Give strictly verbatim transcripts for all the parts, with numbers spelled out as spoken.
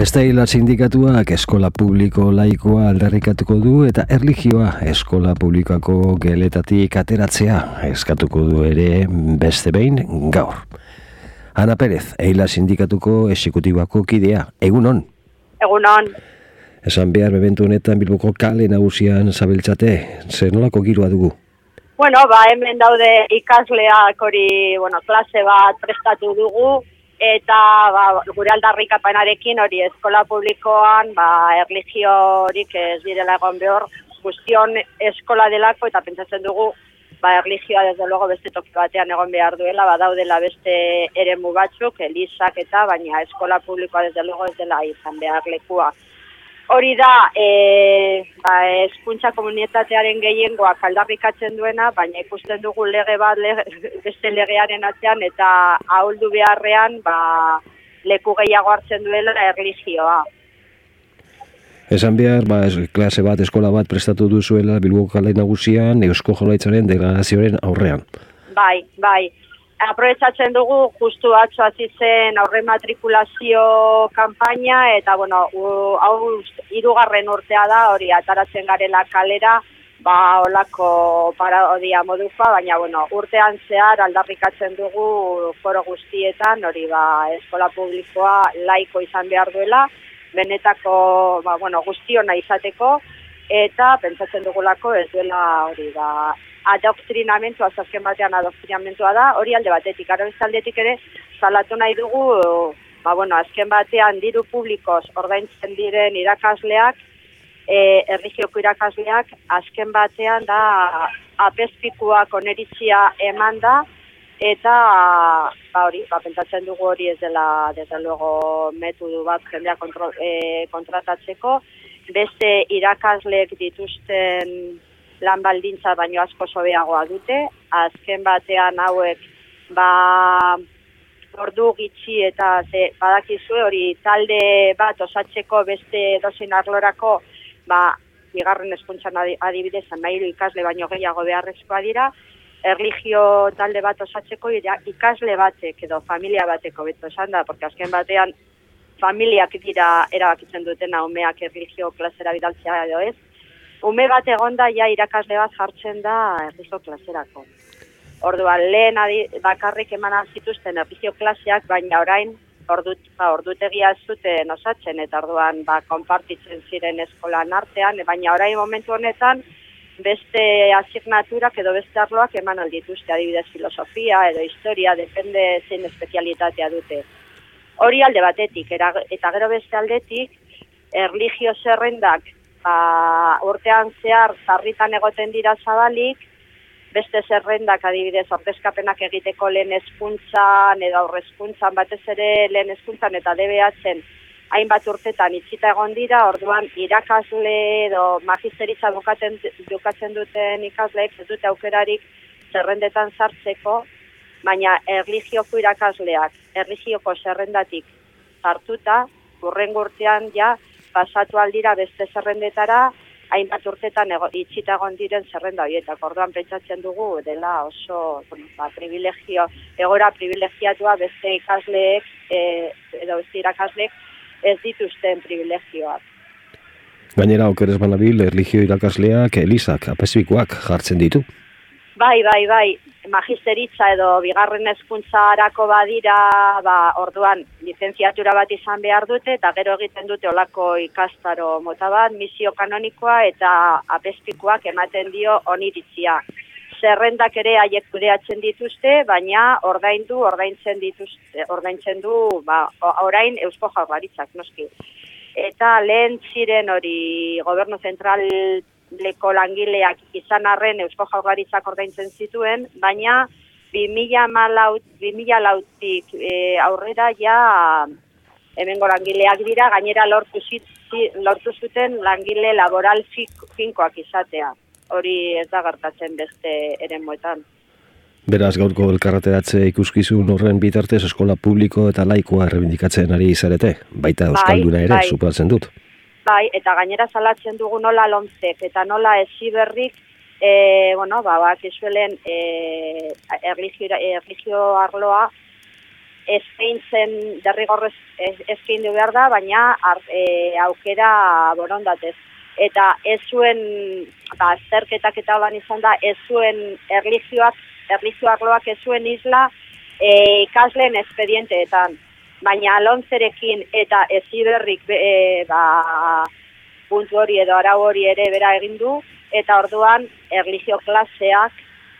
Estaila sindikatuak eskola publiko laikoa aldarrikatuko du eta erlijioa eskola publikoako geletatik ateratzea eskatuko du ere beste behin gaur. Ana Pérez, Eila sindikatuko exekutibako kidea. Egunon? Egunon. Esan behar bebentu honetan Bilboko kale nagusian zabiltzate, zer nolako giroa dugu? Bueno, ba, hemen daude ikasleak hori, bueno, klase bat prestatu dugu, eta ba, gure aldarrikapenarekin hori eskola publikoan ba, erlijiorik ez direla egon behar, guztion eskola delako eta pentsatzen dugu ba, erlijioa desde luego beste toki batean egon behar duela, ba, daudela beste eremu batzuk, elizak eta baina eskola publikoa desde luego ez dela izan behar lekua. Hori da, e, ba, hezkuntza komunitatearen gehiengoak aldarrikatzen duena, baina ikusten dugu lege bat lege, beste legearen atzean eta ahuldu beharrean ba, leku gehiago hartzen duela erlijioa. Esan behar, ba, es, klase bat, eskola bat prestatu duzuela Bilboko kale nagusian Eusko Jaurlaritzaren deklarazioaren aurrean. Bai, bai. Aprobetxatzen dugu, justu atzo hasi zen aurre matrikulazio kanpaina, eta bueno, hau hirugarren urtea da, hori ataratzen garela kalera, ba holako parodia modufa, baina bueno, urtean zehar aldarrikatzen dugu foro guztietan, hori ba eskola publikoa laiko izan behar duela, benetako ba, bueno, guztiona izateko, eta pentsatzen dugulako ez duela hori ba adoktrinamentua, azken batean adoktrinamentua da, hori alde batetik, ara beste aldetik ere, salatu nahi dugu, ba, bueno, azken batean diru publikoz ordaintzen diren irakasleak, e, erlijioko irakasleak, azken batean da apezpikuak oneritzia eman da, eta ba, hori, ba, pentsatzen dugu hori ez dela, desde luego, metodu bat jendea kontro, e, kontratatzeko, beste irakasleek dituzten lan baldintza baino asko sobeagoa dute, azken batean hauek ba ordu gitxi eta ze, badakizue hori talde bat osatzeko beste dozein arlorako ba bigarren hezkuntzan adibidez hamairu ikasle baino gehiago beharrezkoa dira, erlijio talde bat osatzeko ikasle batek edo familia bateko beto esan da, porque azken batean familiak dira erabakitzen dutena umeak erlijio klasera bidaltzea edo ez. Ume bat egonda ja irakasle bat jartzen da erlijio klaserako. Orduan lehen adi, bakarrik eman zituzten erlijio klaseak, baina orain ordut, ba, ordutegia ez zuten osatzen, eta orduan ba, konpartitzen ziren eskolan artean, baina orain momentu honetan beste asignaturak edo beste arloak eman aldituzte, adibidez filosofia edo historia, depende zein espezialitatea dute. Hori alde batetik, era, eta gero beste aldetik, erlijio zerrendak Ba, urtean zehar sarritan egoten dira zabalik, beste zerrendak adibidez ordezkapenak egiteko lehen hezkuntzan edo aurrezkuntzan batez ere lehen hezkuntzan eta D B H-en hainbat urtetan itxita egon dira, orduan irakasle edo magisteritza bukatzen, bukatzen duten ikasleek ez dute aukerarik zerrendetan sartzeko, baina erlijioko irakasleak, erlijioko zerrendatik sartuta, hurrengo urtean ja pasatu aldira beste zerrendetara, hainbat urtetan ego, itxita egon diren zerrenda horietak. Orduan pentsatzen dugu dela oso bueno, ba, privilegio, egora privilegiatua beste ikasleek e, edo beste irakasleek ez dituzten privilegioak. Gainera, okeres banabil, erlijio irakasleak, elizak, apezpikuak jartzen ditu. Bai, bai, bai. Magisteritza edo bigarren hezkuntzarako badira, ba, orduan lizentziatura bat izan behar dute eta gero egiten dute olako ikastaro mota bat, misio kanonikoa eta apezpikuak ematen dio oniritzia. Zerrendak ere haiek kudeatzen dituzte, baina ordaindu, ordaintzen dituzte, ordaintzen du, ba, orain Eusko Jaurlaritzak noski. Eta lehen ziren hori gobernu zentral leko langileak izan arren Eusko Jaurlaritzak ordaintzen zituen, baina bi mila lautik e, aurrera ja hemengo langileak dira, gainera lortu, zit, lortu zuten langile laboral finkoak izatea. Hori ez da gertatzen beste eremuetan. Beraz, gaurko elkarreteratze ikuskizun horren bitartez eskola publiko eta laikoa errebindikatzen ari izarete, baita euskalduna ere, bai, suposatzen dut. Bai, eta gainera salatzen dugu nola lomzek eta nola Heziberrik, e, bueno, ba, bak izuelen e, erlijio, erlijio arloa eskaintzen derrigorrez eskaindu behar da, baina ar, e, aukera borondatez. Eta ez zuen, ba, azterketak eta holan izan da, ez zuen erlijioak, erlijioak loak ez zuen isla e, ikasleen espedienteetan. Baina Lomcerekin eta Heziberrik e, ba, puntu hori edo arau hori ere bera egin du, eta orduan erlijio klaseak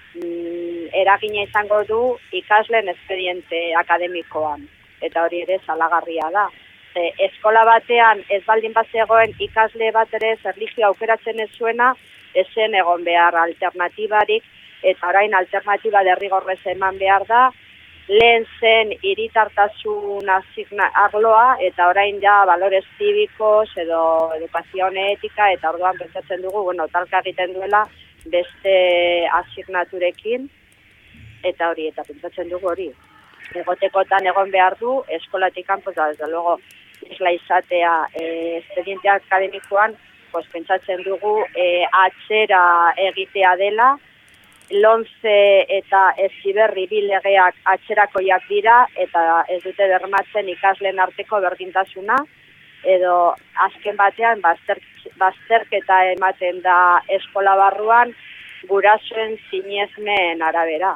mm, eragina izango du ikasleen espediente akademikoan. Eta hori ere salagarria da. E, eskola batean ez baldin bat zegoen ikasle bat ere erlijio aukeratzen ez zuena, ezen egon behar alternatibarik, eta orain alternatiba derrigorrez eman behar da, lehen zen hiritartasun asigna arloa, eta orain ja valores cívicos edo edukazio etika, eta orduan pentsatzen dugu, bueno, talka egiten duela beste asignaturekin, eta hori, eta pentsatzen dugu hori. Egotekotan egon behar du, eskolatik kanpo, eta desde luego, isla izatea e, espediente akademikoan, pues, pentsatzen dugu e, atzera egitea dela, Lomce eta Heziberri bi legeak atzerakoiak dira, eta ez dute bermatzen ikasleen arteko berdintasuna, edo azken batean bazter, bazterketa ematen da eskola barruan gurasoen sinesmen arabera.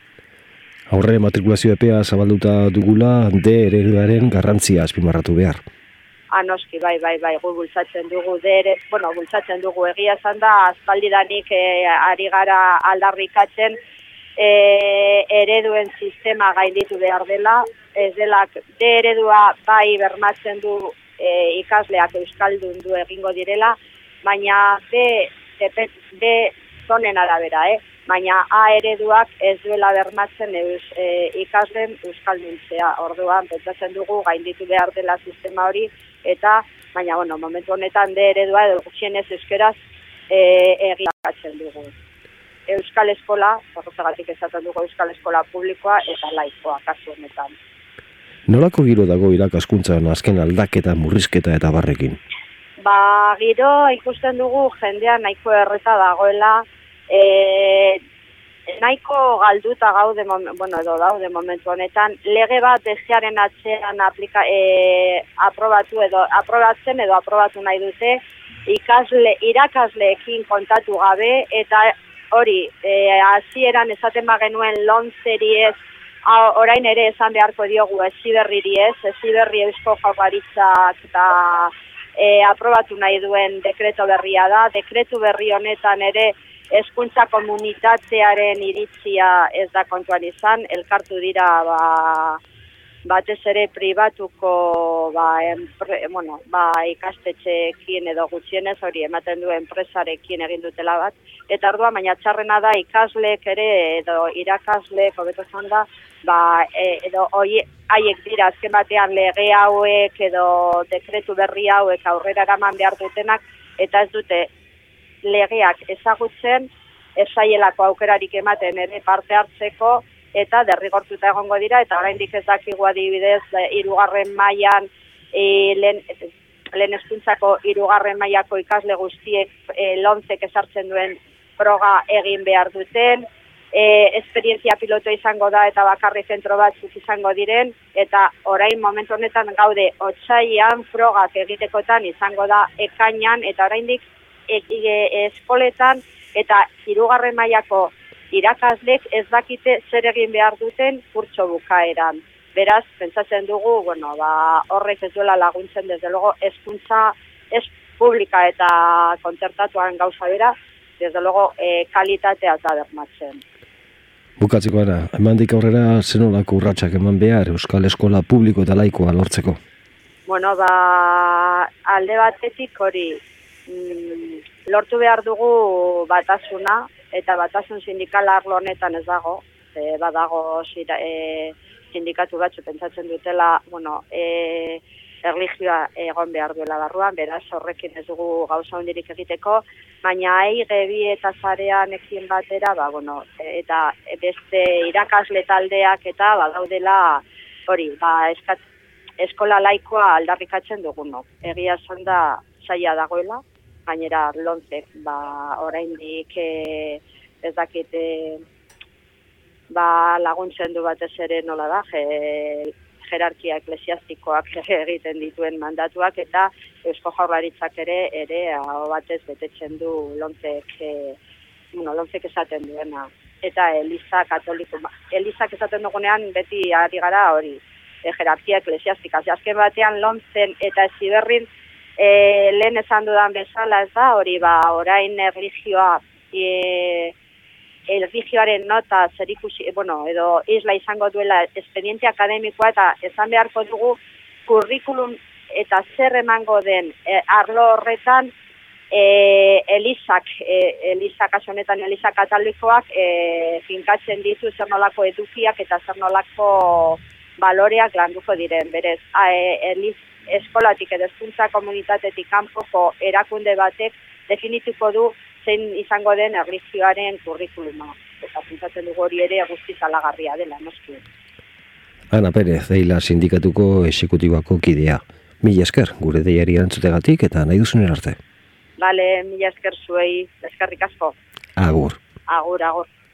Aurre matrikulazio epea zabalduta dugula, D ereduaren garrantzia azpimarratu behar. Anoski, bai, bai, bai, gu bultzatzen dugu, dere, bueno, bultzatzen dugu, egia esan da, aspaldidanik e, ari gara aldarrikatzen e, ereduen sistema gainditu behar dela, ez dela, D eredua bai bermatzen du e, ikasleak euskaldun du egingo direla, baina B, B, B zonen arabera, eh? Baina A ereduak ez duela bermatzen eus, e, ikasleen euskalduntzea. Orduan, pentsatzen dugu gainditu behar dela sistema hori, eta, baina, bueno, momentu honetan D eredua edo gutxienez euskeraz e, egikatzen dugu. Euskal eskola, horregatik esaten dugu euskal eskola publikoa eta laikoa kasu honetan. Nolako giro dago irakaskuntzan azken aldaketa, murrizketa eta barrekin? Ba, giro ikusten dugu jendea nahiko erreta dagoela, E, nahiko galduta gaude, bueno, edo daude momentu honetan, lege bat bestearen atzean aplika, e, aprobatu edo aprobatzen edo aprobatu nahi dute, ikasle, irakasleekin kontatu gabe, eta hori, e, hasieran esaten bagenuen Lomceri ez, orain ere esan beharko diogu Heziberriri ez, Heziberri Eusko Jaurlaritzak eta e, aprobatu nahi duen dekreto berria da, dekretu berri honetan ere hezkuntza komunitatearen iritzia ez da kontuan izan, elkartu dira ba, batez ere pribatuko ba, enpre, bueno, ba, ikastetxeekin edo gutxienez hori ematen du enpresarekin egin dutela bat, eta orduan baina txarrena da ikasleek ere edo irakasleek hobeto esan da, ba, e, edo haiek dira azken batean lege hauek edo dekretu berri hauek aurrera eraman behar dutenak, eta ez dute legeak ezagutzen, ezaielako aukerarik ematen ere parte hartzeko, eta derrigortuta egongo dira, eta oraindik ez dakigu adibidez, hirugarren mailan, e, lehen, lehen hezkuntzako hirugarren mailako ikasle guztiek e, Lomcek ezartzen duen froga egin behar duten, e, esperientzia pilotoa izango da, eta bakarri zentro batzuk izango diren, eta orain momentu honetan gaude otsailean frogak egitekotan izango da ekainan, eta oraindik E, e, eskoletan eta hirugarren mailako irakaslek ez dakite zer egin behar duten kurtso bukaeran. Beraz, pentsatzen dugu, bueno, ba, horrek ez duela laguntzen, desde luego, hezkuntza ez publika eta kontzertatuan gauza bera, desde luego, e, kalitatea eta bermatzen. Bukatzeko ara, emandik aurrera zenolako urratsak eman behar euskal eskola publiko eta laikoa lortzeko? Bueno, ba, alde batetik hori, lortu behar dugu batasuna, eta batasun sindikala arlo honetan ez dago, e, badago zira, e, sindikatu batzu pentsatzen dutela, bueno, e, erlijioa egon behar duela barruan, beraz horrekin ez dugu gauza hondirik egiteko, baina aige bi eta zarean ekin batera, ba, bueno, eta beste irakasle taldeak eta badaudela hori, ba, eskat, eskola laikoa aldarrikatzen dugunok. Egia esan da zaila dagoela, gainera Lomcek ba, oraindik e, ez dakit e, ba, laguntzen du batez ere nola da, je, jerarkia ekleziastikoak egiten dituen mandatuak eta Eusko Jaurlaritzak ere ere aho batez betetzen du lontzek, e, bueno, lontzek esaten duena. Eta Eliza Katoliko, Elizak esaten dugunean beti ari gara hori, e, jerarkia ekleziastika. Azken batean lontzen eta Heziberrin e, lehen esan dudan bezala ez da, hori ba, orain erlijioa, e, erlijioaren nota zerikusi, bueno, edo isla izango duela espediente akademikoa eta esan beharko dugu kurrikulum eta zer emango den e, arlo horretan e, Elizak, e, Eliza kasu honetan Eliza Katolikoak e, finkatzen ditu zer nolako edukiak eta zer nolako baloreak landuko diren. Berez, a, e, Eliz eskolatik edo hezkuntza komunitatetik kanpoko erakunde batek definituko du zein izango den erlijioaren kurrikuluma. Eta pentsatzen dugu hori ere guztiz alagarria dela, noski. Ana Perez, Deila sindikatuko exekutibako kidea. Mila esker, gure deiari erantzutegatik eta nahi duzunen arte. Bale, mila esker zuei, eskerrik asko. Agur. Agur, agur.